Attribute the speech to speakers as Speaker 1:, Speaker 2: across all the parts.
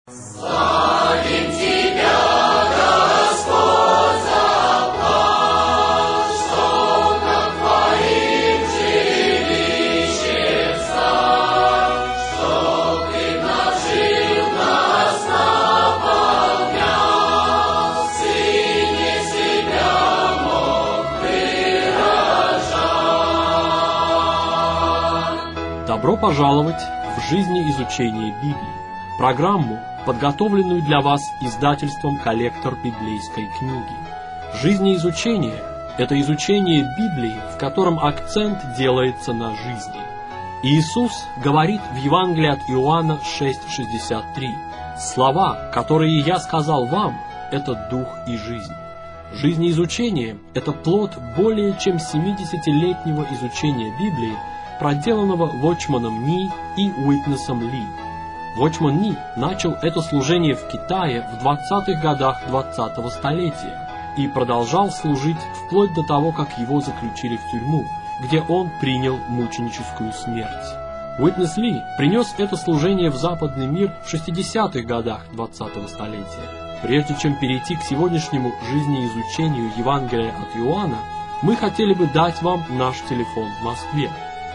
Speaker 1: Добро пожаловать в «Жизнеизучение Библии», программу, подготовленную для вас издательством «Коллектор библейской книги». Жизнеизучение – это изучение Библии, в котором акцент делается на жизни. Иисус говорит в Евангелии от Иоанна 6,63: «Слова, которые я сказал вам, это дух и жизнь». Жизнеизучение – это плод более чем 70-летнего изучения Библии, проделанного Вочманом Ни и Уитнесом Ли. Вочман Ни начал это служение в Китае в 20-х годах 20-го столетия и продолжал служить вплоть до того, как его заключили в тюрьму, где он принял мученическую смерть. Уитнес Ли принес это служение в западный мир в 60-х годах 20-го столетия. Прежде чем перейти к сегодняшнему жизнеизучению Евангелия от Иоанна, мы хотели бы дать вам наш телефон в Москве.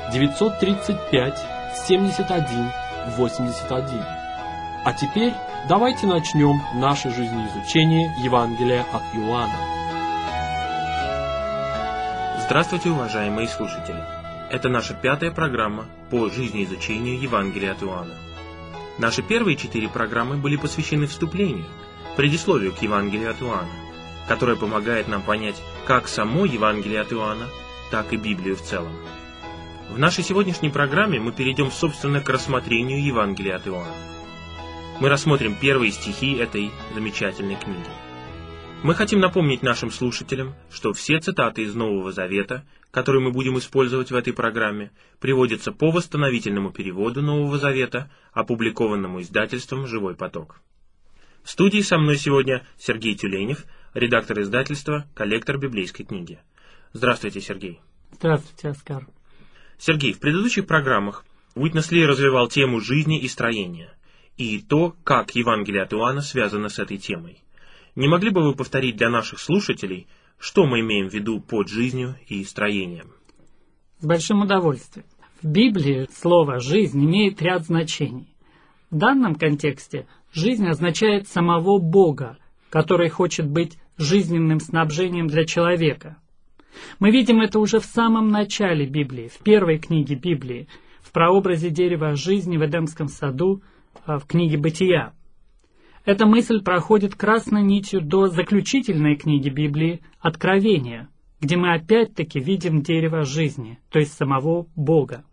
Speaker 1: 935-71-81. А теперь давайте начнем наше жизнеизучение Евангелия от Иоанна.
Speaker 2: Здравствуйте, уважаемые слушатели! Это наша 5-я программа по жизнеизучению Евангелия от Иоанна. Наши первые 4 программы были посвящены вступлению, предисловию к Евангелию от Иоанна, которое помогает нам понять как само Евангелие от Иоанна, так и Библию в целом. В нашей сегодняшней программе мы перейдем, собственно, к рассмотрению Евангелия от Иоанна. Мы рассмотрим первые стихи этой замечательной книги. Мы хотим напомнить нашим слушателям, что все цитаты из Нового Завета, которые мы будем использовать в этой программе, приводятся по восстановительному переводу Нового Завета, опубликованному издательством «Живой поток». В студии со мной сегодня Сергей Тюленев, редактор издательства «Коллектор библейской книги». Здравствуйте, Сергей.
Speaker 3: Здравствуйте, Оскар.
Speaker 2: Сергей, в предыдущих программах Уитнес Ли развивал тему жизни и строения, и то, как Евангелие от Иоанна связано с этой темой. Не могли бы вы повторить для наших слушателей, что мы имеем в виду под жизнью и строением?
Speaker 3: С большим удовольствием. В Библии слово «жизнь» имеет ряд значений. В данном контексте жизнь означает самого Бога, который хочет быть жизненным снабжением для человека. Мы видим это уже в самом начале Библии, в первой книге Библии, в прообразе дерева жизни в Эдемском саду, в книге «Бытия». Эта мысль проходит красной нитью до заключительной книги Библии «Откровения», где мы опять-таки видим дерево жизни, то есть самого Бога.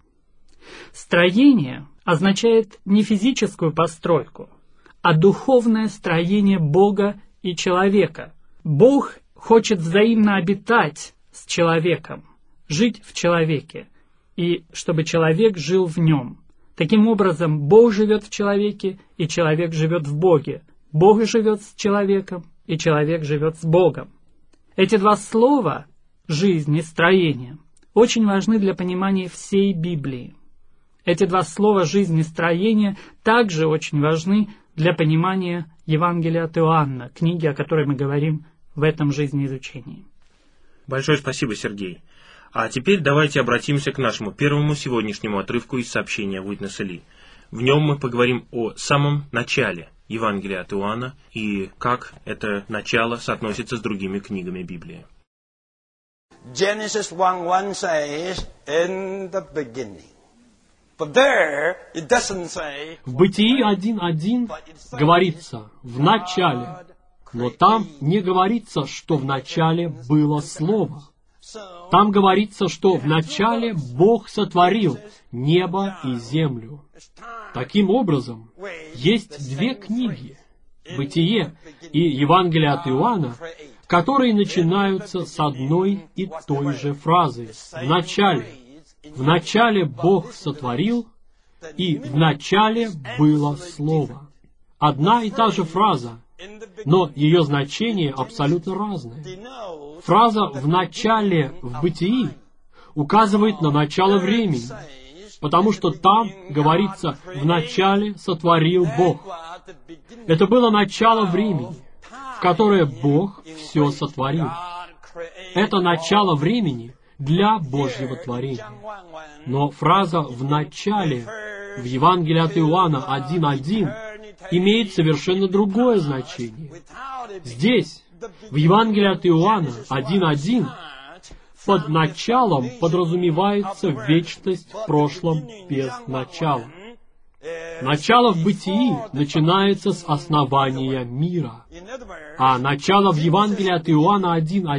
Speaker 3: Строение означает не физическую постройку, а духовное строение Бога и человека. Бог хочет взаимно обитать с человеком, жить в человеке, и чтобы человек жил в нем. Таким образом, Бог живет в человеке, и человек живет в Боге. Бог живет с человеком, и человек живет с Богом. Эти два слова, жизнь и строение, очень важны для понимания всей Библии. Эти два слова, жизнь и строение, также очень важны для понимания Евангелия от Иоанна, книги, о которой мы говорим в этом жизнеизучении.
Speaker 2: Большое спасибо, Сергей. А теперь давайте обратимся к нашему первому сегодняшнему отрывку из сообщения Уитнеса Ли. В нем мы поговорим о самом начале Евангелия от Иоанна и как это начало соотносится с другими книгами Библии.
Speaker 4: Genesis 1:1 says, in the beginning. But there it doesn't say.
Speaker 1: В Бытии 1:1 говорится «в начале», но там не говорится, что в начале было Слово. Там говорится, что в начале Бог сотворил небо и землю. Таким образом, есть две книги, Бытие и Евангелие от Иоанна, которые начинаются с одной и той же фразы «в начале». В начале Бог сотворил, и в начале было Слово. Одна и та же фраза, но ее значение абсолютно разное. Фраза «в начале» в Бытии указывает на начало времени, потому что там говорится «в начале сотворил Бог». Это было начало времени, в которое Бог все сотворил. Это начало времени для Божьего творения. Но фраза «в начале» в Евангелии от Иоанна 1:1 имеет совершенно другое значение. Здесь, в Евангелии от Иоанна 1:1, под началом подразумевается вечность в прошлом без начала. Начало в бытии начинается с основания мира, а начало в Евангелии от Иоанна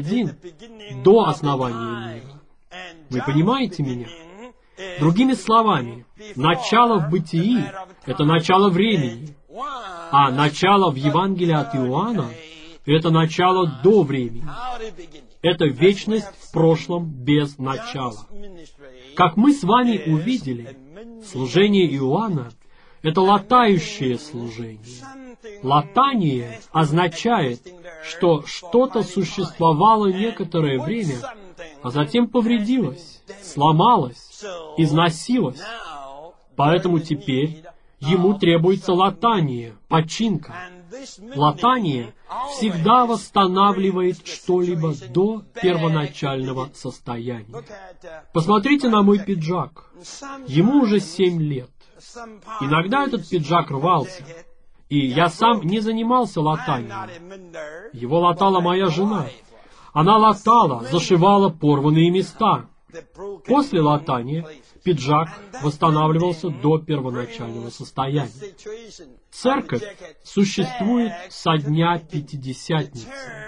Speaker 1: 1:1 до основания мира. Вы понимаете меня? Другими словами, начало в бытии — это начало времени, а начало в Евангелии от Иоанна — это начало до времени. Это вечность в прошлом без начала. Как мы с вами увидели, служение Иоанна — это латающее служение. Латание означает, что что-то существовало некоторое время, а затем повредилось, сломалось, износилось. Поэтому теперь ему требуется латание, починка. Латание всегда восстанавливает что-либо до первоначального состояния. Посмотрите на мой пиджак. Ему уже 7 лет. Иногда этот пиджак рвался, и я сам не занимался латанием. Его латала моя жена. Она латала, зашивала порванные места. После латания пиджак восстанавливался до первоначального состояния. Церковь существует со дня Пятидесятницы.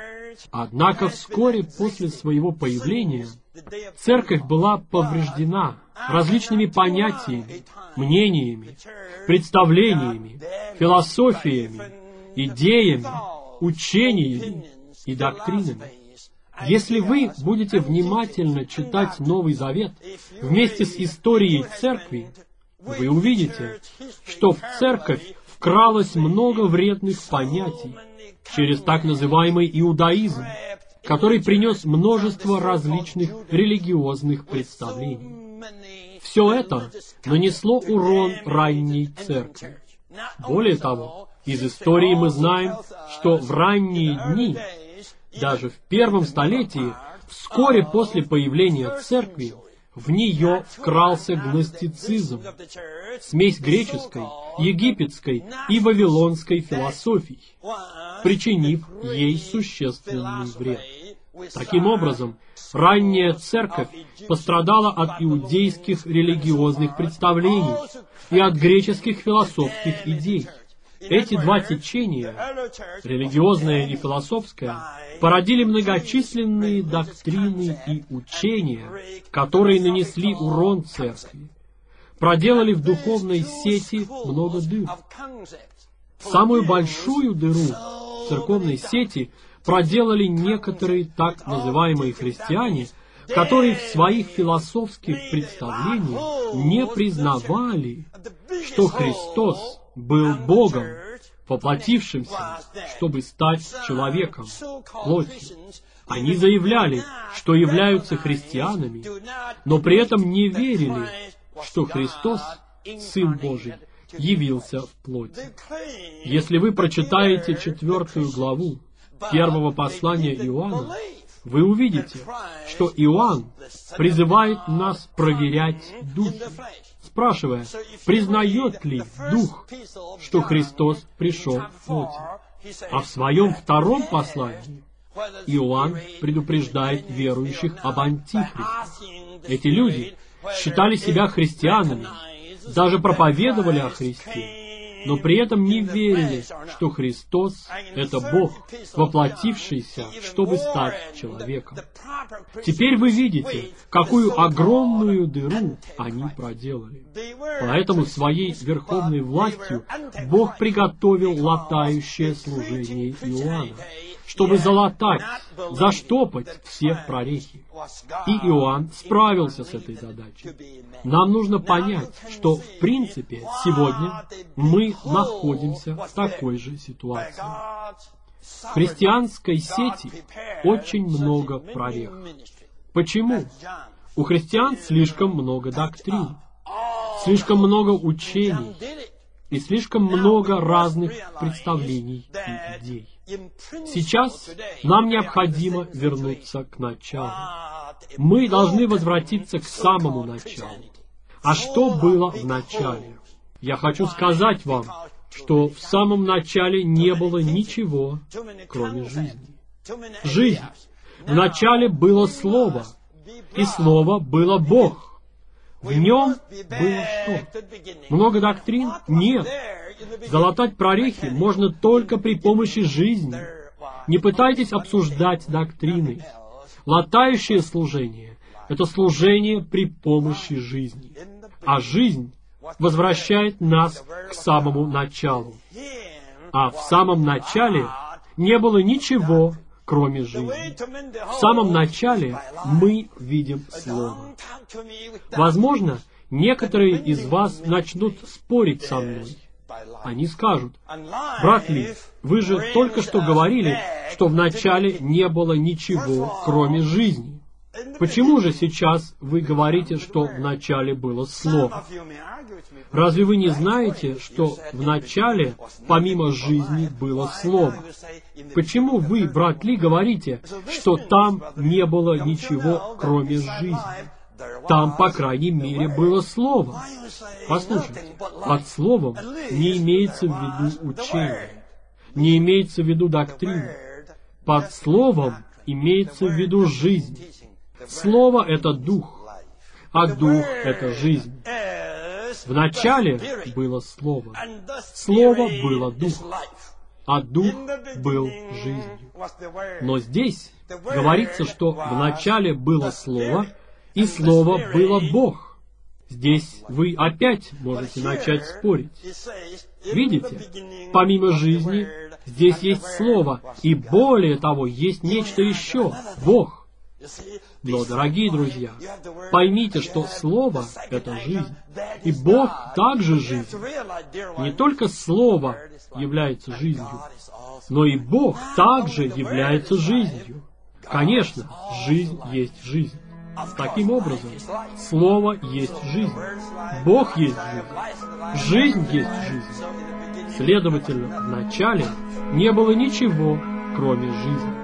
Speaker 1: Однако вскоре после своего появления церковь была повреждена различными понятиями, мнениями, представлениями, философиями, идеями, учениями и доктринами. Если вы будете внимательно читать Новый Завет вместе с историей церкви, вы увидите, что в церковь вкралось много вредных понятий через так называемый иудаизм, который принес множество различных религиозных представлений. Все это нанесло урон ранней церкви. Более того, из истории мы знаем, что в ранние дни, даже в первом столетии, вскоре после появления церкви, в нее вкрался гностицизм, смесь греческой, египетской и вавилонской философий, причинив ей существенный вред. Таким образом, ранняя церковь пострадала от иудейских религиозных представлений и от греческих философских идей. Эти два течения, религиозное и философское, породили многочисленные доктрины и учения, которые нанесли урон церкви, проделали в духовной сети много дыр. Самую большую дыру в церковной сети проделали некоторые так называемые христиане, которые в своих философских представлениях не признавали, что Христос был Богом, воплотившимся, чтобы стать человеком, плотью. Они заявляли, что являются христианами, но при этом не верили, что Христос, Сын Божий, явился в плоти. Если вы прочитаете 4 главу 1 послания Иоанна, вы увидите, что Иоанн призывает нас проверять духи, спрашивая, признает ли Дух, что Христос пришел в плоти. А в своем 2 послании Иоанн предупреждает верующих об антихристе. Эти люди считали себя христианами, даже проповедовали о Христе, но при этом не верили, что Христос — это Бог, воплотившийся, чтобы стать человеком. Теперь вы видите, какую огромную дыру они проделали. Поэтому своей верховной властью Бог приготовил латающее служение Иоанна, чтобы залатать, заштопать все прорехи. И Иоанн справился с этой задачей. Нам нужно понять, что, в принципе, сегодня мы находимся в такой же ситуации. В христианской сети очень много прорех. Почему? У христиан слишком много доктрин. слишком много учений и слишком много разных представлений и идей. Сейчас нам необходимо вернуться к началу. Мы должны возвратиться к самому началу. А что было в начале? Я хочу сказать вам, что в самом начале не было ничего, кроме жизни. Жизнь. В начале было Слово, и Слово было Бог. В нем было что? Много доктрин? Нет. Залатать прорехи можно только при помощи жизни. Не пытайтесь обсуждать доктрины. Латающее служение — это служение при помощи жизни. А жизнь возвращает нас к самому началу. А в самом начале не было ничего, кроме жизни. В самом начале мы видим Слово. Возможно, некоторые из вас начнут спорить со мной. Они скажут: «Брат Ли, вы же только что говорили, что в начале не было ничего, кроме жизни. Почему же сейчас вы говорите, что в начале было Слово? Разве вы не знаете, что в начале, помимо жизни, было Слово? Почему вы, брат Ли, говорите, что там не было ничего, кроме жизни? Там, по крайней мере, было Слово». Послушайте, под Словом не имеется в виду учение, не имеется в виду доктрина. Под Словом имеется в виду жизнь. Слово — это Дух, а Дух — это жизнь. В начале было Слово, Слово было Дух, а Дух был жизнью. Но здесь говорится, что в начале было Слово, и Слово было Бог. Здесь вы опять можете начать спорить. Видите? Помимо жизни, здесь есть Слово, и более того, есть нечто еще — Бог. Но, дорогие друзья, поймите, что Слово — это жизнь, и Бог также жизнь. Не только Слово является жизнью, но и Бог также является жизнью. Конечно, жизнь есть жизнь. Таким образом, Слово есть жизнь, Бог есть жизнь, жизнь есть жизнь. Следовательно, в начале не было ничего, кроме жизни.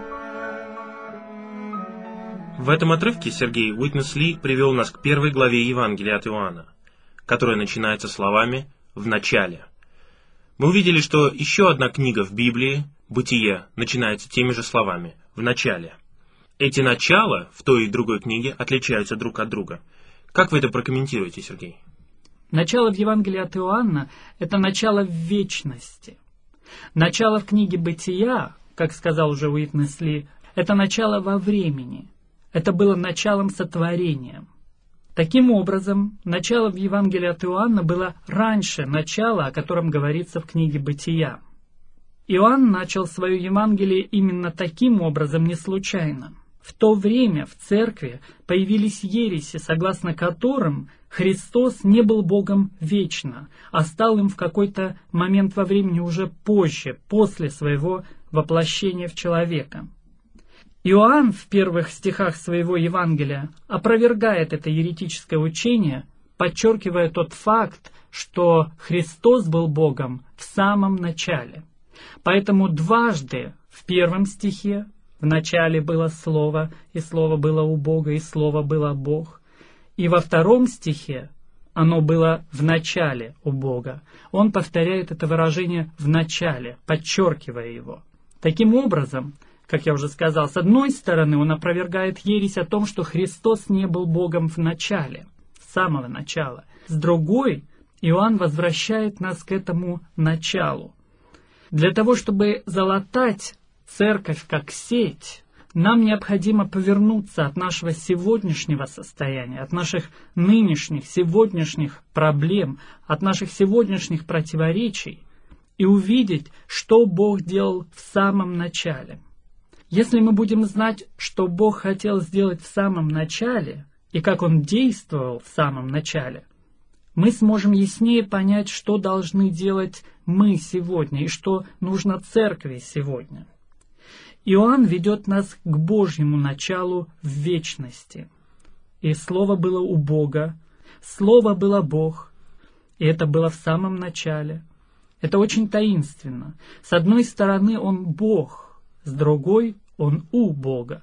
Speaker 2: В этом отрывке Сергей Уитнес Ли привел нас к первой главе Евангелия от Иоанна, которая начинается словами «в начале». Мы увидели, что еще одна книга в Библии, «Бытие», начинается теми же словами «в начале». Эти начала в той и другой книге отличаются друг от друга. Как вы это прокомментируете, Сергей?
Speaker 3: Начало в Евангелии от Иоанна — это начало в вечности. Начало в книге «Бытия», как сказал уже Уитнес Ли, это начало во времени. Это было началом сотворения. Таким образом, начало в Евангелии от Иоанна было раньше начала, о котором говорится в книге «Бытия». Иоанн начал свое Евангелие именно таким образом не случайно. В то время в церкви появились ереси, согласно которым Христос не был Богом вечно, а стал им в какой-то момент во времени уже позже, после своего воплощения в человека. Иоанн в первых стихах своего Евангелия опровергает это еретическое учение, подчеркивая тот факт, что Христос был Богом в самом начале. Поэтому дважды в первом стихе «в начале было Слово, и Слово было у Бога, и Слово было Бог», и во втором стихе «оно было в начале у Бога». Он повторяет это выражение «в начале», подчеркивая его. Таким образом, как я уже сказал, с одной стороны он опровергает ересь о том, что Христос не был Богом в начале, с самого начала. С другой, Иоанн возвращает нас к этому началу. Для того, чтобы залатать церковь как сеть, нам необходимо повернуться от нашего сегодняшнего состояния, от наших нынешних, сегодняшних проблем, от наших сегодняшних противоречий и увидеть, что Бог делал в самом начале. Если мы будем знать, что Бог хотел сделать в самом начале и как Он действовал в самом начале, мы сможем яснее понять, что должны делать мы сегодня и что нужно церкви сегодня. Иоанн ведет нас к Божьему началу в вечности. И Слово было у Бога, Слово было Бог, и это было в самом начале. Это очень таинственно. С одной стороны, Он Бог, с другой, Он у Бога.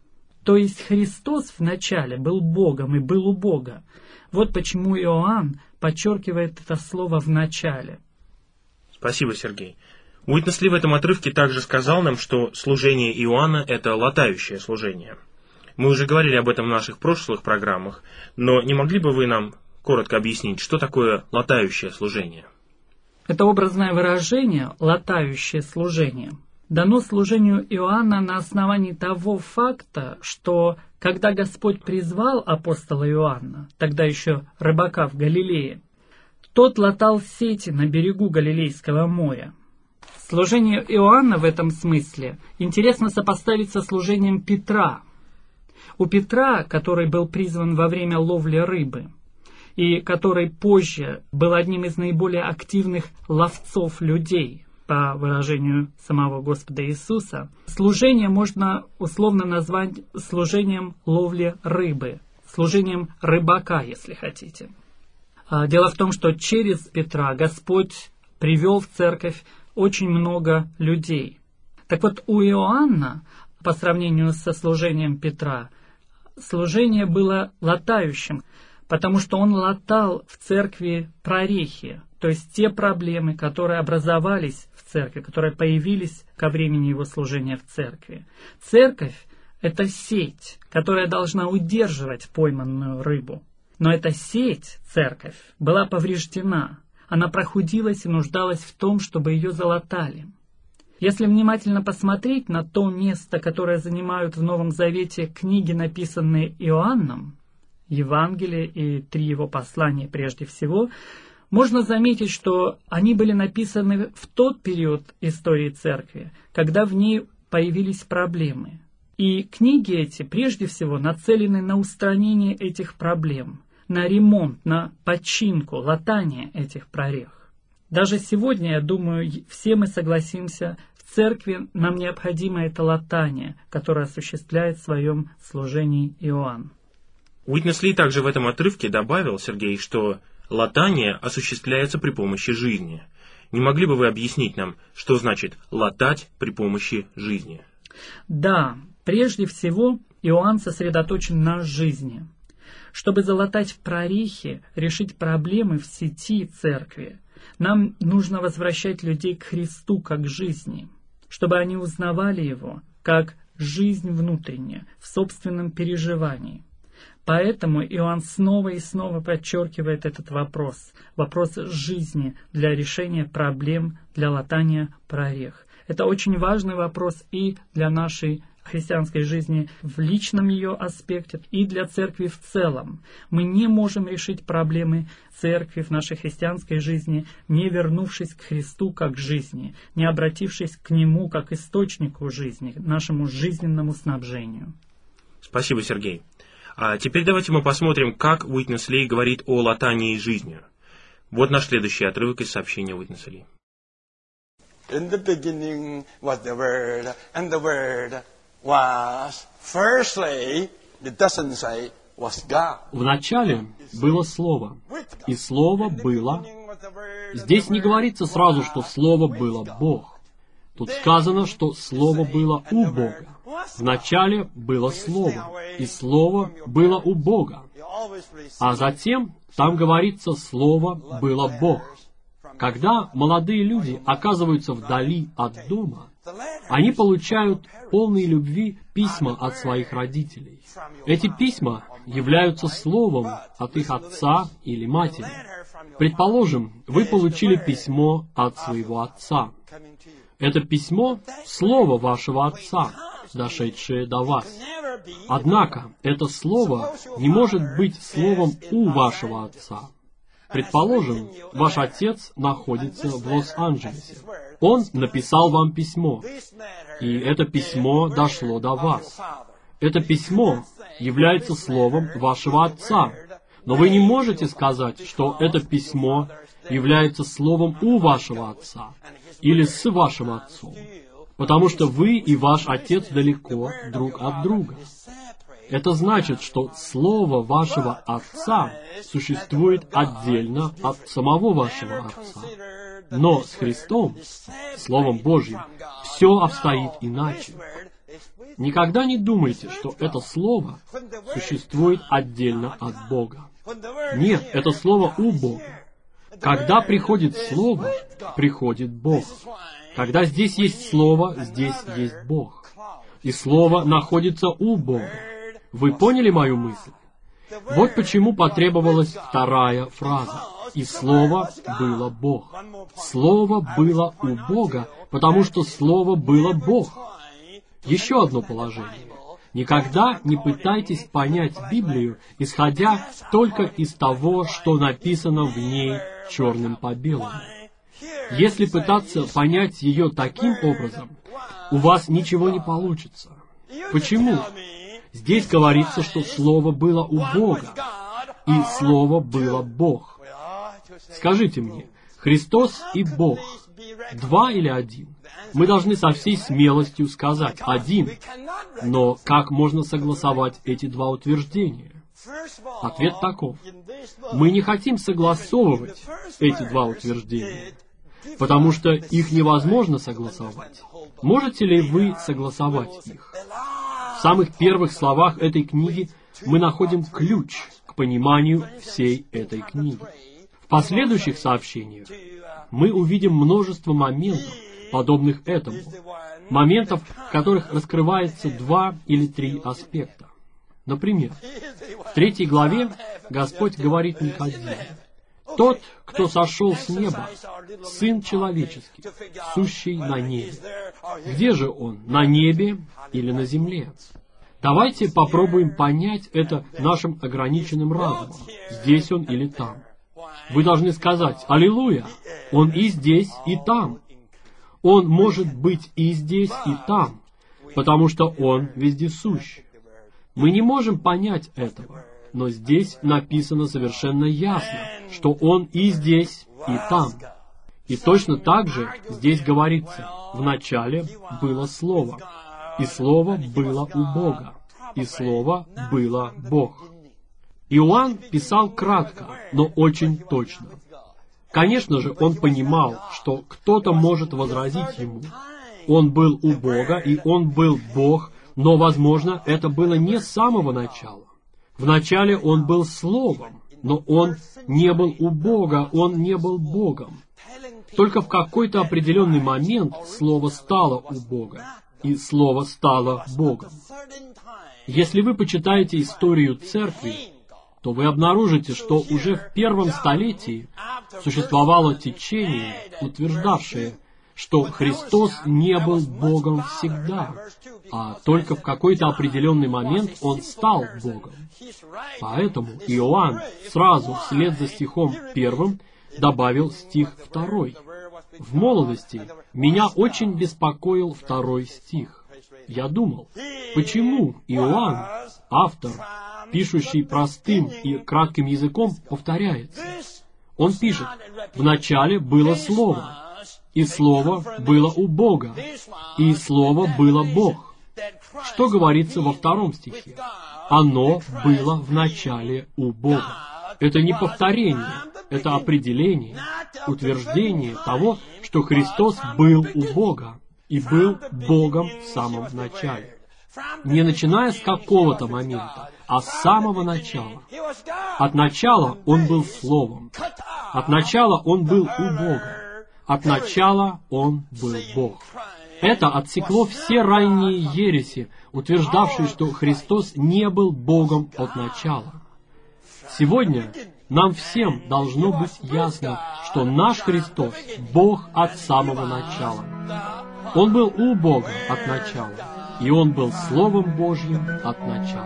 Speaker 3: То есть Христос в начале был Богом и был у Бога. Вот почему Иоанн подчеркивает это слово «в начале».
Speaker 2: Спасибо, Сергей. Уитнес Ли в этом отрывке также сказал нам, что служение Иоанна – это латающее служение. Мы уже говорили об этом в наших прошлых программах, но не могли бы вы нам коротко объяснить, что такое латающее служение?
Speaker 3: Это образное выражение «латающее служение» дано служению Иоанна на основании того факта, что когда Господь призвал апостола Иоанна, тогда еще рыбака в Галилее, тот латал сети на берегу Галилейского моря. Служение Иоанна в этом смысле интересно сопоставить со служением Петра. У Петра, который был призван во время ловли рыбы, и который позже был одним из наиболее активных ловцов людей, по выражению самого Господа Иисуса, служение можно условно назвать служением ловли рыбы, служением рыбака, если хотите. Дело в том, что через Петра Господь привел в церковь очень много людей. Так вот, у Иоанна, по сравнению со служением Петра, служение было латающим, потому что он латал в церкви прорехи, то есть те проблемы, которые образовались в церкви, которые появились ко времени его служения в церкви. Церковь – это сеть, которая должна удерживать пойманную рыбу. Но эта сеть, церковь, была повреждена. Она прохудилась и нуждалась в том, чтобы ее залатали. Если внимательно посмотреть на то место, которое занимают в Новом Завете книги, написанные Иоанном, Евангелие и 3 его послания прежде всего, можно заметить, что они были написаны в тот период истории церкви, когда в ней появились проблемы. И книги эти прежде всего нацелены на устранение этих проблем, на ремонт, на починку, латание этих прорех. Даже сегодня, я думаю, все мы согласимся, в церкви нам необходимо это латание, которое осуществляет в своем служении Иоанн.
Speaker 2: Уитнес Ли также в этом отрывке добавил, Сергей, что латание осуществляется при помощи жизни. Не могли бы вы объяснить нам, что значит латать при помощи жизни?
Speaker 3: Да, прежде всего Иоанн сосредоточен на жизни. Чтобы залатать прорехи, решить проблемы в сети церкви, нам нужно возвращать людей к Христу как к жизни, чтобы они узнавали Его как жизнь внутренняя, в собственном переживании. Поэтому Иоанн снова и снова подчеркивает этот вопрос жизни для решения проблем, для латания прорех. Это очень важный вопрос и для нашей христианской жизни в личном ее аспекте, и для церкви в целом. Мы не можем решить проблемы церкви в нашей христианской жизни, не вернувшись к Христу как к жизни, не обратившись к Нему как источнику жизни, нашему жизненному снабжению.
Speaker 2: Спасибо, Сергей. А теперь давайте мы посмотрим, как Уитнес Ли говорит о латании жизнью. Вот наш следующий отрывок из сообщения Уитнеса Ли.
Speaker 4: In the beginning was the Word, and the Word was, firstly, it doesn't say, was God.
Speaker 1: В начале было Слово, и Слово было... Здесь не говорится сразу, что Слово было Бог. Тут сказано, что Слово было у Бога. В начале было Слово, и Слово было у Бога. А затем там говорится, Слово было Бог. Когда молодые люди оказываются вдали от дома, они получают полные любви письма от своих родителей. Эти письма являются словом от их отца или матери. Предположим, вы получили письмо от своего отца. Это письмо — слово вашего отца, дошедшее до вас. Однако, это слово не может быть словом у вашего отца. Предположим, ваш отец находится в Лос-Анджелесе. Он написал вам письмо, и это письмо дошло до вас. Это письмо является словом вашего отца, но вы не можете сказать, что это письмо является словом у вашего отца или с вашим отцом, потому что вы и ваш отец далеко друг от друга. Это значит, что Слово вашего Отца существует отдельно от самого вашего Отца. Но с Христом, Словом Божьим, все обстоит иначе. Никогда не думайте, что это Слово существует отдельно от Бога. Нет, это Слово у Бога. Когда приходит Слово, приходит Бог. Когда здесь есть Слово, здесь есть Бог. И Слово находится у Бога. Вы поняли мою мысль? Вот почему потребовалась вторая фраза. И Слово было Бог. Слово было у Бога, потому что Слово было Бог. Еще одно положение. Никогда не пытайтесь понять Библию, исходя только из того, что написано в ней черным по белому. Если пытаться понять ее таким образом, у вас ничего не получится. Почему? Здесь говорится, что Слово было у Бога, и Слово было Бог. Скажите мне, Христос и Бог, два или один? Мы должны со всей смелостью сказать «один». Но как можно согласовать эти два утверждения? Ответ таков. Мы не хотим согласовывать эти два утверждения, потому что их невозможно согласовать. Можете ли вы согласовать их? В самых первых словах этой книги мы находим ключ к пониманию всей этой книги. В последующих сообщениях мы увидим множество моментов, подобных этому, моментов, в которых раскрывается два или три аспекта. Например, в 3 главе Господь говорит Никодиму: «Тот, кто сошел с неба, Сын Человеческий, сущий на небе». Где же Он, на небе или на земле? Давайте попробуем понять это нашим ограниченным разумом, здесь Он или там. Вы должны сказать: «Аллилуйя! Он и здесь, и там». Он может быть и здесь, и там, потому что Он вездесущ. Мы не можем понять этого, но здесь написано совершенно ясно, что Он и здесь, и там. И точно так же здесь говорится: «В начале было Слово, и Слово было у Бога, и Слово было Бог». Иоанн писал кратко, но очень точно. Конечно же, он понимал, что кто-то может возразить ему. Он был у Бога, и он был Бог, но, возможно, это было не с самого начала. Вначале он был Словом, но он не был у Бога, он не был Богом. Только в какой-то определенный момент Слово стало у Бога, и Слово стало Богом. Если вы почитаете историю Церкви, то вы обнаружите, что уже в 1 столетии существовало течение, утверждавшее, что Христос не был Богом всегда, а только в какой-то определенный момент Он стал Богом. Поэтому Иоанн сразу вслед за стихом 1 добавил стих 2. В молодости меня очень беспокоил 2 стих. Я думал, почему Иоанн, автор, пишущий простым и кратким языком, повторяется. Он пишет: «Вначале было Слово, и Слово было у Бога, и Слово было Бог». Что говорится во 2 стихе? «Оно было в начале у Бога». Это не повторение, это определение, утверждение того, что Христос был у Бога и был Богом в самом начале. Не начиная с какого-то момента, а с самого начала. От начала Он был Словом. От начала Он был у Бога. От начала Он был Бог. Это отсекло все ранние ереси, утверждавшие, что Христос не был Богом от начала. Сегодня нам всем должно быть ясно, что наш Христос — Бог от самого начала. Он был у Бога от начала, и Он был Словом Божьим от начала.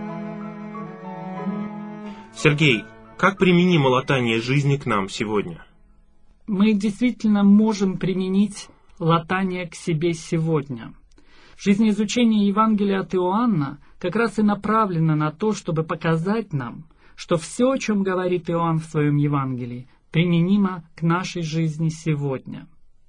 Speaker 2: Сергей, как применимо латание жизни к нам сегодня?
Speaker 3: Мы действительно можем применить латание к себе сегодня. Жизнеизучение Евангелия от Иоанна как раз и направлено на то, чтобы показать нам, что все, о чем говорит Иоанн в своем Евангелии, применимо к нашей жизни сегодня.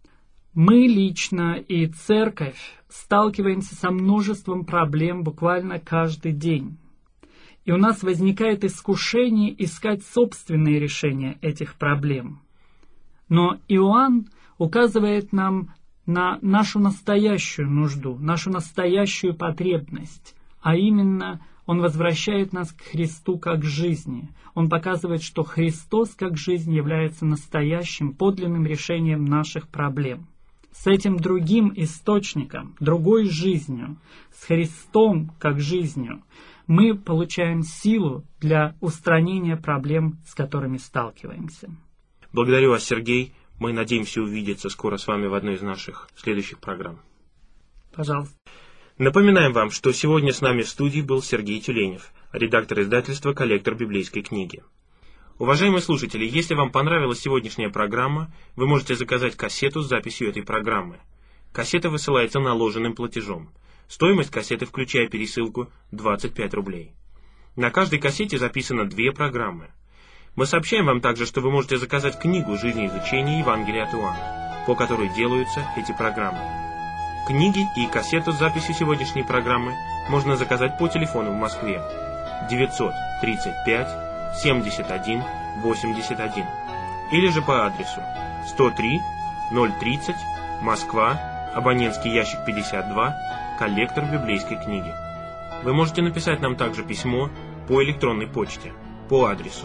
Speaker 3: Мы лично и церковь сталкиваемся со множеством проблем буквально каждый день. И у нас возникает искушение искать собственные решения этих проблем. Но Иоанн указывает нам на нашу настоящую нужду, нашу настоящую потребность, а именно он возвращает нас к Христу как жизни. Он показывает, что Христос как жизнь является настоящим, подлинным решением наших проблем. С этим другим источником, другой жизнью, с Христом как жизнью, мы получаем силу для устранения проблем, с которыми сталкиваемся.
Speaker 2: Благодарю вас, Сергей. Мы надеемся увидеться скоро с вами в одной из наших следующих программ.
Speaker 3: Пожалуйста.
Speaker 2: Напоминаем вам, что сегодня с нами в студии был Сергей Тюленев, редактор издательства «Коллектор библейской книги». Уважаемые слушатели, если вам понравилась сегодняшняя программа, вы можете заказать кассету с записью этой программы. Кассета высылается наложенным платежом. Стоимость кассеты, включая пересылку, 25 рублей. На каждой кассете записано 2 программы. Мы сообщаем вам также, что вы можете заказать книгу «Жизнеизучение Евангелия от Иоанна», по которой делаются эти программы. Книги и кассету с записью сегодняшней программы можно заказать по телефону в Москве 935 71 81 или же по адресу 103 030 Москва, абонентский ящик 52, коллектор библейской книги. Вы можете написать нам также письмо по электронной почте по адресу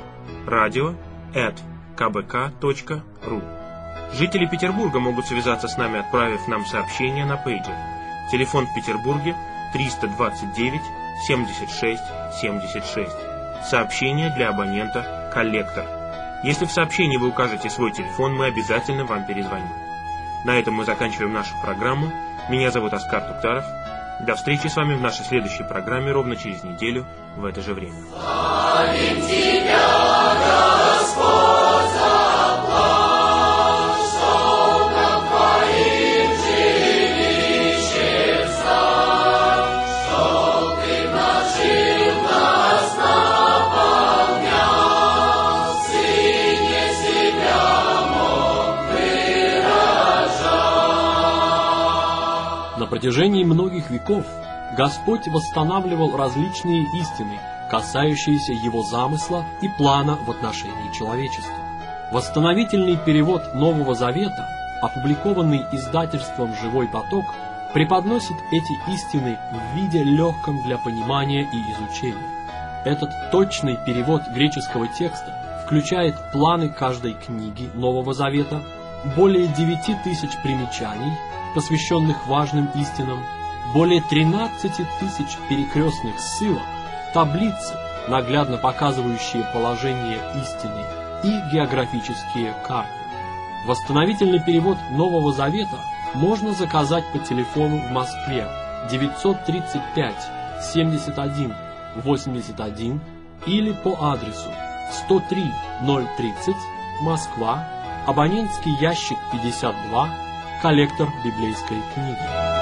Speaker 2: radio@kbk.ru. Жители Петербурга могут связаться с нами, отправив нам сообщение на пейджер. Телефон в Петербурге 329 76 76. Сообщение для абонента «Коллектор». Если в сообщении вы укажете свой телефон, мы обязательно вам перезвоним. На этом мы заканчиваем нашу программу. Меня зовут Оскар Туктаров. До встречи с вами в нашей следующей программе ровно через неделю в это же время. Славим Тебя, Господь, за плащ, что над Твоим жилищем сталь, что Ты научил нас наполнять, Сыне себя мог выражать.
Speaker 1: На протяжении многих веков Господь восстанавливал различные истины, касающиеся Его замысла и плана в отношении человечества. Восстановительный перевод Нового Завета, опубликованный издательством «Живой поток», преподносит эти истины в виде легком для понимания и изучения. Этот точный перевод греческого текста включает планы каждой книги Нового Завета, более 9000 примечаний, посвященных важным истинам, более 13 тысяч перекрестных ссылок, таблицы, наглядно показывающие положение истины, и географические карты. Восстановительный перевод Нового Завета можно заказать по телефону в Москве 935 71 81 или по адресу 103 030 Москва, абонентский ящик 52, коллектор библейской книги.